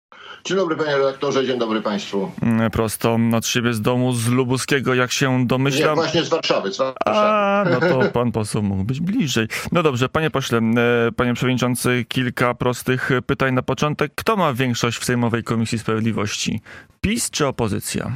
Dzień dobry, panie redaktorze, dzień dobry państwu. Prosto od siebie z domu, z Lubuskiego, jak się domyślam. Nie, właśnie z Warszawy. No to pan poseł mógł być bliżej. No dobrze, panie pośle, panie przewodniczący, kilka prostych pytań na początek. Kto ma większość w Sejmowej Komisji Sprawiedliwości? PiS czy opozycja?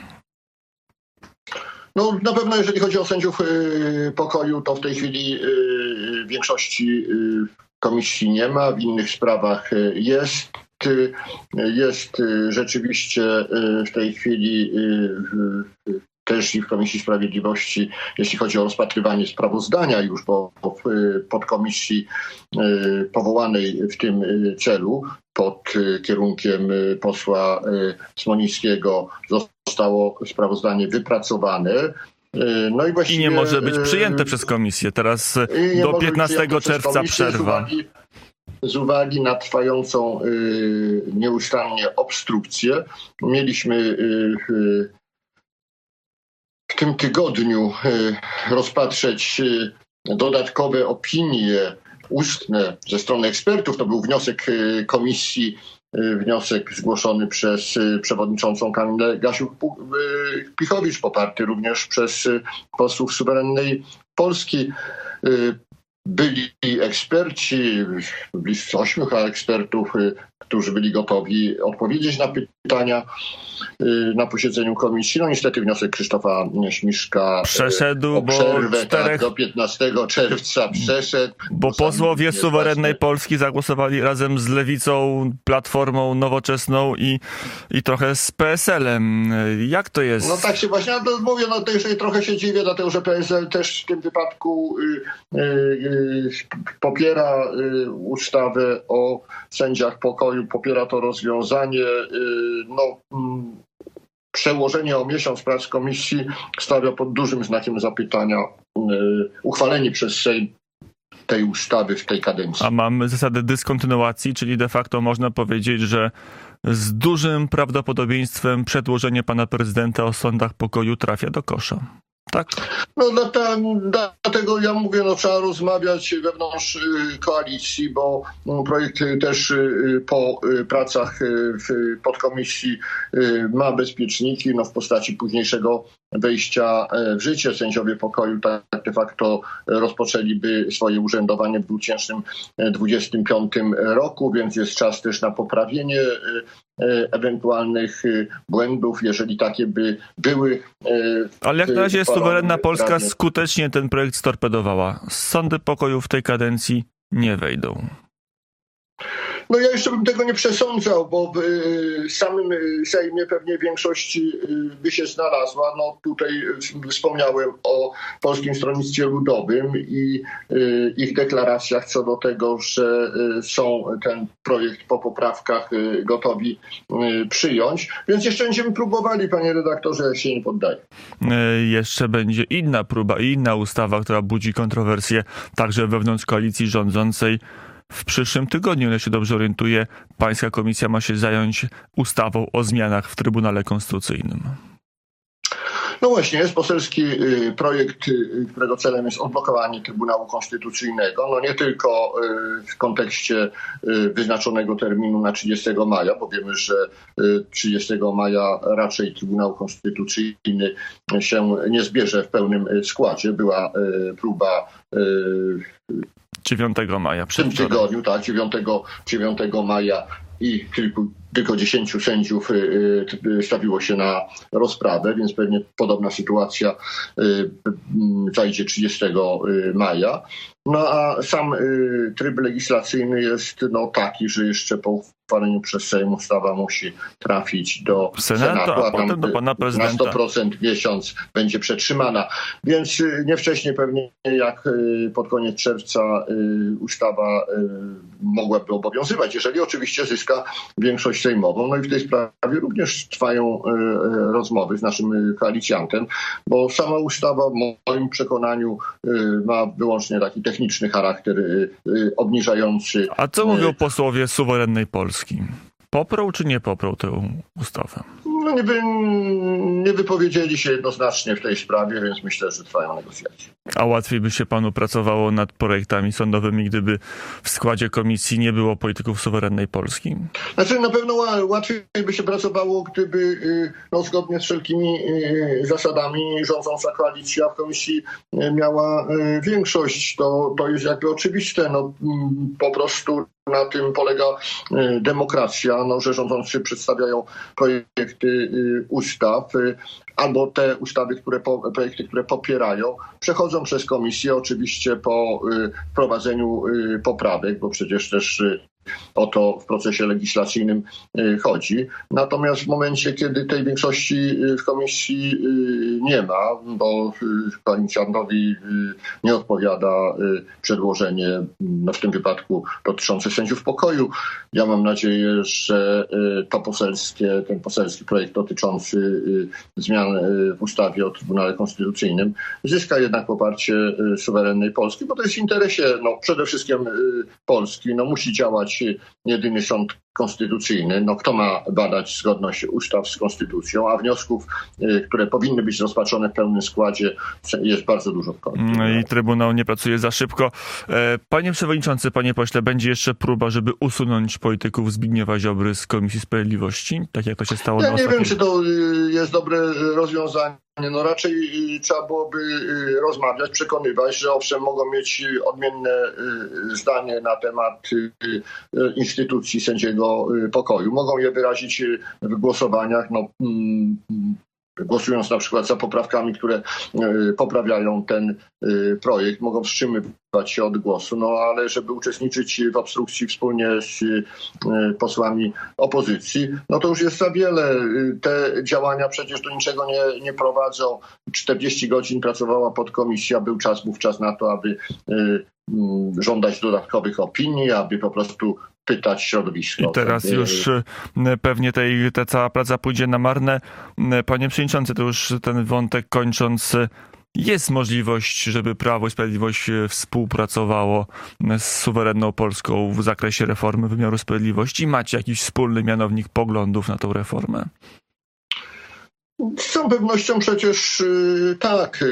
No na pewno jeżeli chodzi o sędziów pokoju, to w tej chwili większości komisji nie ma, w innych sprawach jest. Jest rzeczywiście w tej chwili też i w Komisji Sprawiedliwości, jeśli chodzi o rozpatrywanie sprawozdania już po podkomisji powołanej w tym celu pod kierunkiem posła Smolińskiego, zostało sprawozdanie wypracowane. No i nie może być przyjęte przez komisję. Teraz do 15 czerwca przerwa. Z uwagi na trwającą nieustannie obstrukcję mieliśmy w tym tygodniu rozpatrzeć dodatkowe opinie ustne ze strony ekspertów. To był wniosek komisji, wniosek zgłoszony przez przewodniczącą Kamilę Gasiuk-Pihowicz, poparty również przez posłów Suwerennej Polski. Byli eksperci, blisko 8 ekspertów, którzy byli gotowi odpowiedzieć na pytania na posiedzeniu komisji. No niestety wniosek Krzysztofa Śmiszka przeszedł, o przerwę do 15 czerwca przeszedł. Bo posłowie Suwerennej Polski zagłosowali razem z Lewicą, Platformą Nowoczesną i trochę z PSL-em. Jak to jest? No tak się właśnie mówię, no to jeszcze trochę się dziwię, dlatego że PSL też w tym wypadku popiera ustawę o sędziach pokoju, popiera to rozwiązanie. Przełożenie o miesiąc prac komisji stawia pod dużym znakiem zapytania uchwalenie przez Sejm tej ustawy w tej kadencji. A mamy zasadę dyskontynuacji, czyli de facto można powiedzieć, że z dużym prawdopodobieństwem przedłożenie pana prezydenta o sądach pokoju trafia do kosza. Tak? No dlatego ja mówię, trzeba rozmawiać wewnątrz koalicji, bo projekt też po pracach w podkomisji ma bezpieczniki w postaci późniejszego wejścia w życie. Sędziowie pokoju tak de facto rozpoczęliby swoje urzędowanie w 2025 roku, więc jest czas też na poprawienie ewentualnych błędów, jeżeli takie by były. Ale jak na razie Suwerenna Polska skutecznie ten projekt storpedowała. Sądy pokoju w tej kadencji nie wejdą. No ja jeszcze bym tego nie przesądzał, bo w samym Sejmie pewnie większość by się znalazła. No tutaj wspomniałem o Polskim Stronnictwie Ludowym i ich deklaracjach co do tego, że są ten projekt po poprawkach gotowi przyjąć. Więc jeszcze będziemy próbowali, panie redaktorze, ja się nie poddaję. Jeszcze będzie inna próba i inna ustawa, która budzi kontrowersje także wewnątrz koalicji rządzącej. W przyszłym tygodniu, ile się dobrze orientuję, pańska komisja ma się zająć ustawą o zmianach w Trybunale Konstytucyjnym. No właśnie, jest poselski projekt, którego celem jest odblokowanie Trybunału Konstytucyjnego. No nie tylko w kontekście wyznaczonego terminu na 30 maja, bo wiemy, że 30 maja raczej Trybunał Konstytucyjny się nie zbierze w pełnym składzie. Była próba 9 maja. W tym tygodniu, tak, 9 maja i tylko 10 sędziów stawiło się na rozprawę, więc pewnie podobna sytuacja zajdzie 30 maja. No a sam tryb legislacyjny jest taki, że jeszcze po uchwaleniu przez Sejm ustawa musi trafić do Senatu, a potem do pana prezydenta. Na 100% miesiąc będzie przetrzymana. Więc nie wcześniej pewnie jak pod koniec czerwca ustawa mogłaby obowiązywać, jeżeli oczywiście zyska większość sejmową. No i w tej sprawie również trwają rozmowy z naszym koalicjantem, bo sama ustawa w moim przekonaniu ma wyłącznie taki techniczny charakter obniżający. A co mówią posłowie Suwerennej Polski? Poprą czy nie poprą tę ustawę? No nie wypowiedzieli się jednoznacznie w tej sprawie, więc myślę, że trwają negocjacje. A łatwiej by się panu pracowało nad projektami sądowymi, gdyby w składzie komisji nie było polityków suwerennej Polski? Znaczy na pewno łatwiej by się pracowało, gdyby zgodnie z wszelkimi zasadami rządząca koalicja w komisji miała większość. To jest jakby oczywiste. No, po prostu na tym polega demokracja, że rządzący przedstawiają projekty ustaw albo te ustawy, projekty, które popierają, przechodzą przez komisję oczywiście po wprowadzeniu poprawek, bo przecież też o to w procesie legislacyjnym chodzi. Natomiast w momencie, kiedy tej większości w komisji nie ma, bo koalicjantowi nie odpowiada przedłożenie, w tym wypadku dotyczące sędziów pokoju, ja mam nadzieję, że ten poselski projekt dotyczący zmian w ustawie o Trybunale Konstytucyjnym zyska jednak poparcie suwerennej Polski, bo to jest w interesie przede wszystkim Polski. Musi działać jedyny sąd konstytucyjny. Kto ma badać zgodność ustaw z konstytucją, a wniosków, które powinny być rozpatrzone w pełnym składzie, jest bardzo dużo w końcu. I Trybunał nie pracuje za szybko. Panie przewodniczący, panie pośle, będzie jeszcze próba, żeby usunąć polityków Zbigniewa Ziobry z Komisji Sprawiedliwości? Tak jak to się stało Ja nie wiem, czy to jest dobre rozwiązanie. Raczej trzeba byłoby rozmawiać, przekonywać, że owszem, mogą mieć odmienne zdanie na temat instytucji sędziego pokoju. Mogą je wyrazić w głosowaniach, głosując na przykład za poprawkami, które poprawiają ten projekt, mogą wstrzymywać się od głosu, ale żeby uczestniczyć w obstrukcji wspólnie z posłami opozycji, to już jest za wiele. Te działania przecież do niczego nie prowadzą. 40 godzin pracowała podkomisja, był czas wówczas na to, aby żądać dodatkowych opinii, aby po prostu pytać środowisko. I teraz już pewnie ta cała praca pójdzie na marne. Panie przewodniczący, to już ten wątek kończąc, jest możliwość, żeby Prawo i Sprawiedliwość współpracowało z suwerenną Polską w zakresie reformy wymiaru sprawiedliwości? Macie jakiś wspólny mianownik poglądów na tą reformę? Z całą pewnością przecież tak.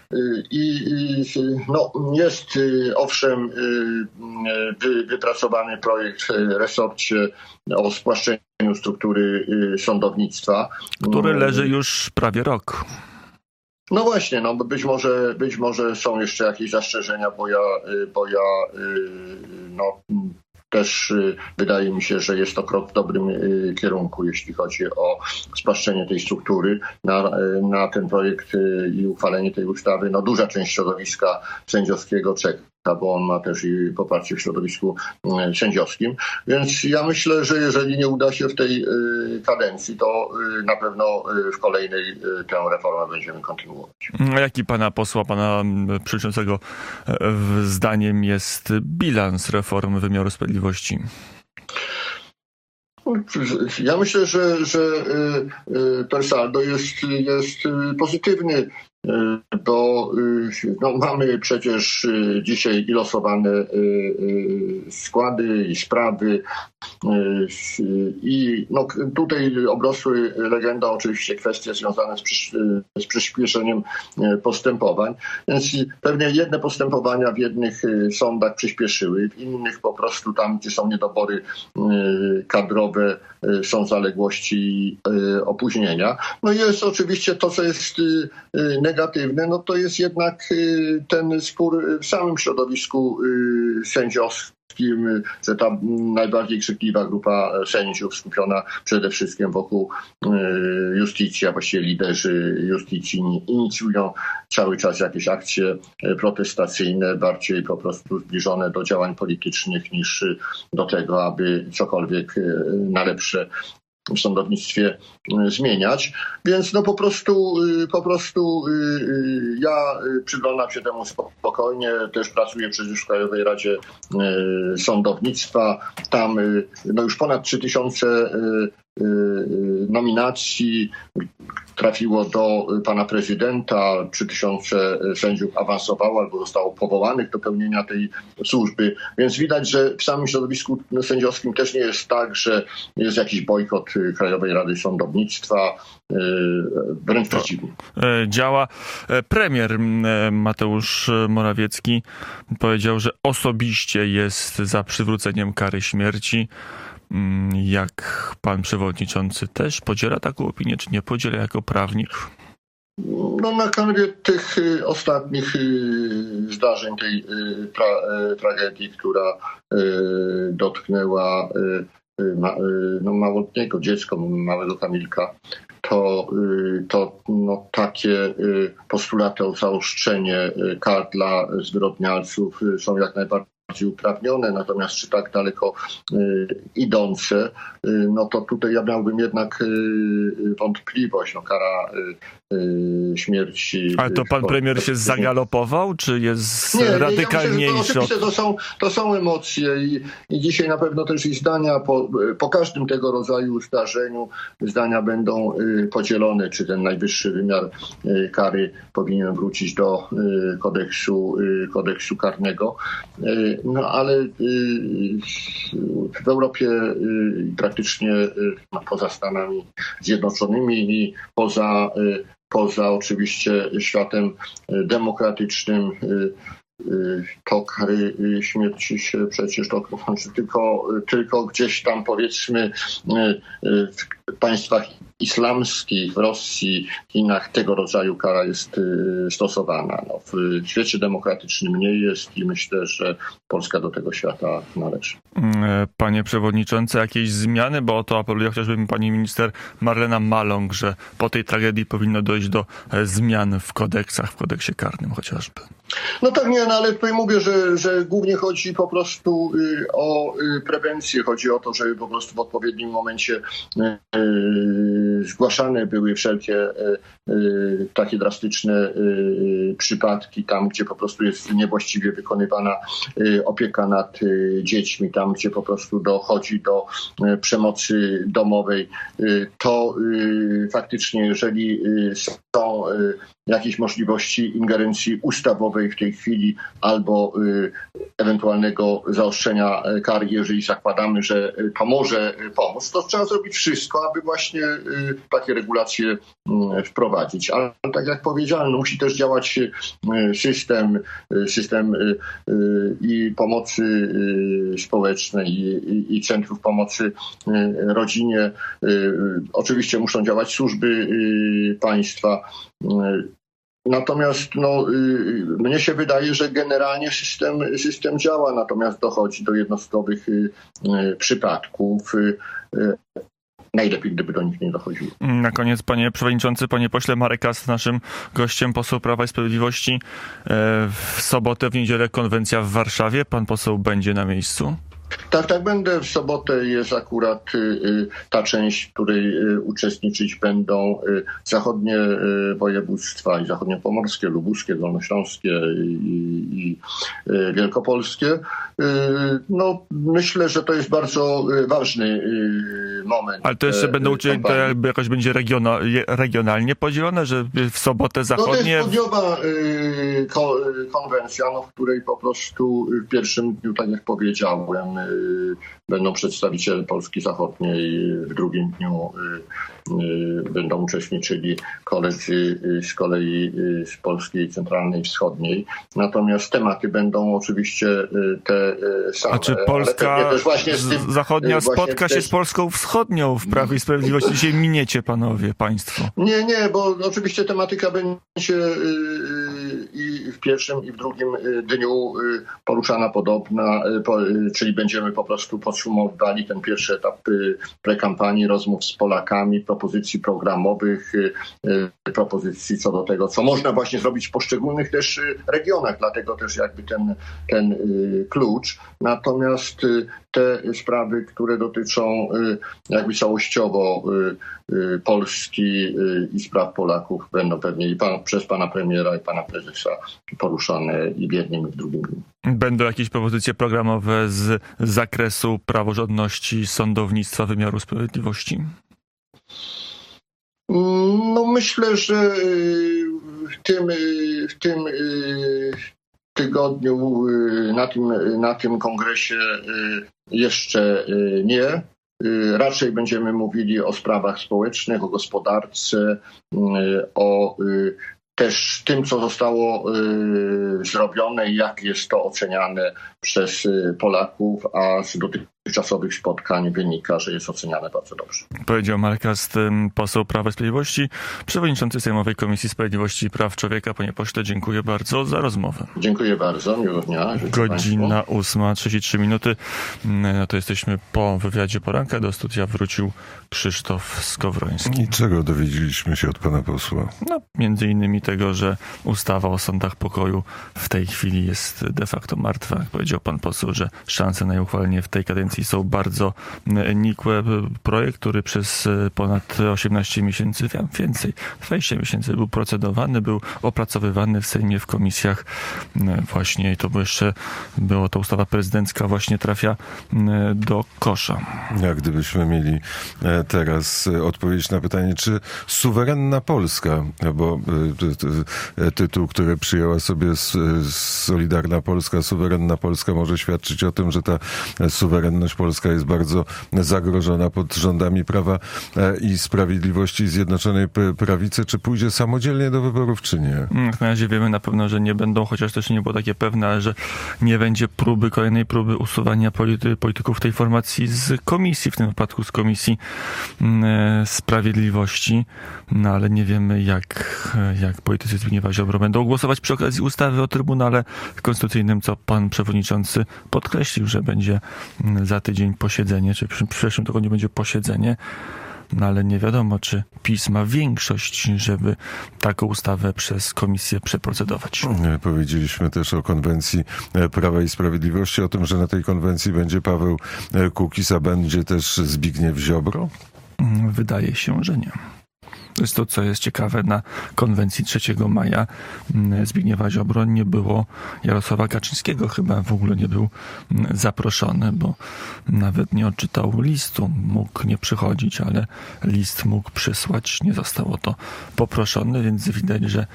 Jest owszem wypracowany projekt w resorcie o spłaszczeniu struktury sądownictwa. Który leży już prawie rok. No właśnie, być może są jeszcze jakieś zastrzeżenia, bo ja też wydaje mi się, że jest to krok w dobrym kierunku, jeśli chodzi o spłaszczenie tej struktury. Na ten projekt i uchwalenie tej ustawy duża część środowiska sędziowskiego czeka, bo on ma też i poparcie w środowisku sędziowskim. Więc ja myślę, że jeżeli nie uda się w tej kadencji, to na pewno w kolejnej tę reformę będziemy kontynuować. A jaki pana posła, pana przewodniczącego zdaniem jest bilans reformy wymiaru sprawiedliwości? Ja myślę, że ten saldo jest pozytywny, bo mamy przecież dzisiaj ilosowane składy i sprawy i tutaj obrosły legendą oczywiście kwestie związane z przyspieszeniem postępowań, więc pewnie jedne postępowania w jednych sądach przyspieszyły, w innych po prostu tam, gdzie są niedobory kadrowe, są zaległości i opóźnienia. Jest oczywiście to, co jest negatywne, to jest jednak ten spór w samym środowisku sędziowskim, że ta najbardziej krzykliwa grupa sędziów skupiona przede wszystkim wokół Iustitia, właściwie liderzy Iustitii inicjują cały czas jakieś akcje protestacyjne, bardziej po prostu zbliżone do działań politycznych niż do tego, aby cokolwiek na lepsze w sądownictwie zmieniać. Więc po prostu ja przyglądam się temu spokojnie. Też pracuję przecież w Krajowej Radzie Sądownictwa. Tam już ponad 3000 nominacji. trafiło do pana prezydenta, 3000 sędziów awansowało albo zostało powołanych do pełnienia tej służby. Więc widać, że w samym środowisku sędziowskim też nie jest tak, że jest jakiś bojkot Krajowej Rady Sądownictwa. Wręcz przeciwnie. Działa. Premier Mateusz Morawiecki powiedział, że osobiście jest za przywróceniem kary śmierci. Jak pan przewodniczący też podziela taką opinię, czy nie podziela jako prawnik? No, na kanwie tych ostatnich zdarzeń, tej tragedii, która dotknęła małoletniego dziecko, małego Kamilka, to takie postulaty o zaostrzenie kar dla zwyrodnialców są jak najbardziej uprawnione, natomiast czy tak daleko idące, no to tutaj ja miałbym jednak wątpliwość. Kara śmierci. Ale to pan premier się zagalopował, czy jest radykalniejszy? Ja myślę, że to są emocje i dzisiaj na pewno też i zdania po każdym tego rodzaju zdarzeniu zdania będą podzielone, czy ten najwyższy wymiar kary powinien wrócić do kodeksu karnego. No ale w Europie praktycznie poza Stanami Zjednoczonymi i poza oczywiście światem demokratycznym to kary śmierci się przecież tylko gdzieś tam powiedzmy w państwach islamskich, w Rosji, Chinach tego rodzaju kara jest stosowana. W świecie demokratycznym nie jest i myślę, że Polska do tego świata należy. Panie przewodniczący, jakieś zmiany, bo o to apeluje chociażby pani minister Marlena Maląg, że po tej tragedii powinno dojść do zmian w kodeksach, w kodeksie karnym chociażby. No tak, ale tutaj mówię, że głównie chodzi po prostu o prewencję. Chodzi o to, żeby po prostu w odpowiednim momencie zgłaszane były wszelkie takie drastyczne przypadki tam, gdzie po prostu jest niewłaściwie wykonywana opieka nad dziećmi, tam, gdzie po prostu dochodzi do przemocy domowej. To faktycznie, jeżeli są jakieś możliwości ingerencji ustawowej w tej chwili albo ewentualnego zaostrzenia kar, jeżeli zakładamy, że to może pomóc, to trzeba zrobić wszystko, aby właśnie takie regulacje wprowadzić. Ale tak jak powiedziałem, musi też działać system i pomocy społecznej i centrów pomocy rodzinie. Oczywiście muszą działać służby państwa. Natomiast mnie się wydaje, że generalnie system działa, natomiast dochodzi do jednostkowych przypadków. Najlepiej, gdyby do nich nie dochodziło. Na koniec, panie przewodniczący, panie pośle, Marek Ast, naszym gościem, poseł Prawa i Sprawiedliwości. W sobotę, w niedzielę konwencja w Warszawie. Pan poseł będzie na miejscu? Tak, będę. W sobotę jest akurat ta część, w której uczestniczyć będą zachodnie województwa i zachodniopomorskie, lubuskie, dolnośląskie i wielkopolskie. Myślę, że to jest bardzo ważny moment. Ale to jeszcze będą uczyć, to jakby jakoś będzie regionalnie podzielone, że w sobotę zachodnie... To jest południowa konwencja, w której po prostu w pierwszym dniu, tak jak powiedziałem, będą przedstawiciele Polski Zachodniej, w drugim dniu będą uczestniczyli koledzy z kolei z Polski Centralnej i Wschodniej. Natomiast tematy będą oczywiście te same. A czy Polska Zachodnia spotka się z Polską Wschodnią w Prawie i Sprawiedliwości? Dzisiaj miniecie, państwo. Nie, bo oczywiście tematyka będzie i w pierwszym, i w drugim dniu poruszana podobna, czyli będziemy po prostu podsumowywali ten pierwszy etap prekampanii, rozmów z Polakami, propozycji programowych, propozycji co do tego, co można właśnie zrobić w poszczególnych też regionach, dlatego też jakby ten klucz. Natomiast te sprawy, które dotyczą jakby całościowo Polski i spraw Polaków, będą pewnie przez pana premiera i pana prezesa poruszane i w jednym, i w drugim dniu. Będą jakieś propozycje programowe z zakresu praworządności, sądownictwa, wymiaru sprawiedliwości? No myślę, że w tym tygodniu, na tym kongresie jeszcze nie. Raczej będziemy mówili o sprawach społecznych, o gospodarce, o też tym, co zostało zrobione i jak jest to oceniane przez Polaków, a z dotychczasowych spotkań wynika, że jest oceniane bardzo dobrze. Powiedział Marek Ast, poseł Prawa i Sprawiedliwości, przewodniczący Sejmowej Komisji Sprawiedliwości i Praw Człowieka. Panie pośle, dziękuję bardzo za rozmowę. Dziękuję bardzo, miłego dnia. Godzina 8:33. No to jesteśmy po wywiadzie poranka. Do studia wrócił Krzysztof Skowroński. I czego dowiedzieliśmy się od pana posła? No, między innymi tego, że ustawa o sądach pokoju w tej chwili jest de facto martwa. Jak powiedział pan poseł, że szanse na jej uchwalenie w tej kadencji są bardzo nikłe. Projekt, który przez ponad 18 miesięcy, więcej, 20 miesięcy był procedowany, był opracowywany w Sejmie, w komisjach. Właśnie i to było to ustawa prezydencka, właśnie trafia do kosza. Jak gdybyśmy mieli teraz odpowiedzieć na pytanie, czy suwerenna Polska, bo tytuł, który przyjęła sobie Solidarna Polska, suwerenna Polska, może świadczyć o tym, że ta suwerenność polska jest bardzo zagrożona pod rządami Prawa i Sprawiedliwości Zjednoczonej Prawicy. Czy pójdzie samodzielnie do wyborów, czy nie? Na razie wiemy na pewno, że nie będą, chociaż też nie było takie pewne, ale że nie będzie kolejnej próby usuwania polityków tej formacji z komisji, w tym wypadku z Komisji Sprawiedliwości. No ale nie wiemy, jak politycy Zbigniewa Ziobro będą głosować przy okazji ustawy o Trybunale Konstytucyjnym, co pan przewodniczący podkreślił, że będzie za tydzień posiedzenie, czy w przyszłym tygodniu będzie posiedzenie. No ale nie wiadomo, czy PiS ma większość, żeby taką ustawę przez komisję przeprocedować. Powiedzieliśmy też o konwencji Prawa i Sprawiedliwości, o tym, że na tej konwencji będzie Paweł Kukiz, a będzie też Zbigniew Ziobro? Wydaje się, że nie. To jest to, co jest ciekawe, na konwencji 3 maja Zbigniewa Ziobro nie było, Jarosława Kaczyńskiego chyba w ogóle nie był zaproszony, bo nawet nie odczytał listu. Mógł nie przychodzić, ale list mógł przysłać. Nie zostało to poproszone, więc widać, że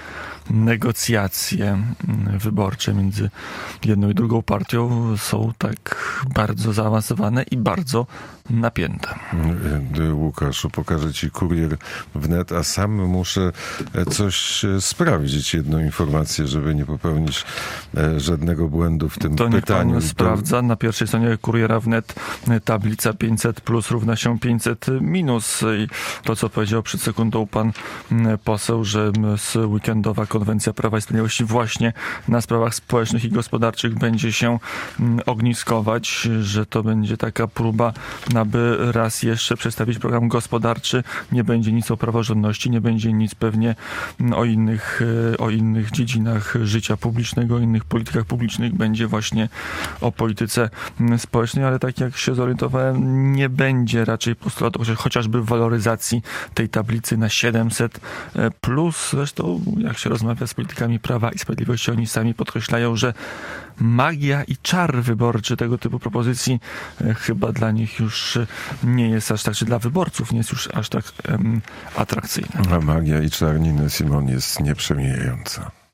negocjacje wyborcze między jedną i drugą partią są tak bardzo zaawansowane i bardzo napięte. Łukaszu, pokażę ci kurier wnet, a sam muszę coś sprawdzić, jedną informację, żeby nie popełnić żadnego błędu w tym pytaniu. To niech pan sprawdza. Na pierwszej stronie kuriera wnet tablica 500 plus równa się 500 minus. I to, co powiedział przed sekundą pan poseł, że weekendowa konwencja Prawa i Sprawiedliwości właśnie na sprawach społecznych i gospodarczych będzie się ogniskować, że to będzie taka próba, aby raz jeszcze przedstawić program gospodarczy. Nie będzie nic o praworządności, nie będzie nic pewnie o innych dziedzinach życia publicznego, o innych politykach publicznych. Będzie właśnie o polityce społecznej, ale tak jak się zorientowałem, nie będzie raczej postulatu chociażby waloryzacji tej tablicy na 700 plus. Zresztą jak się rozmawia z politykami Prawa i Sprawiedliwości, oni sami podkreślają, że magia i czar wyborczy tego typu propozycji chyba dla nich już nie jest aż tak, czy dla wyborców nie jest już aż tak atrakcyjna. A magia i czar Niny Simon jest nieprzemijająca.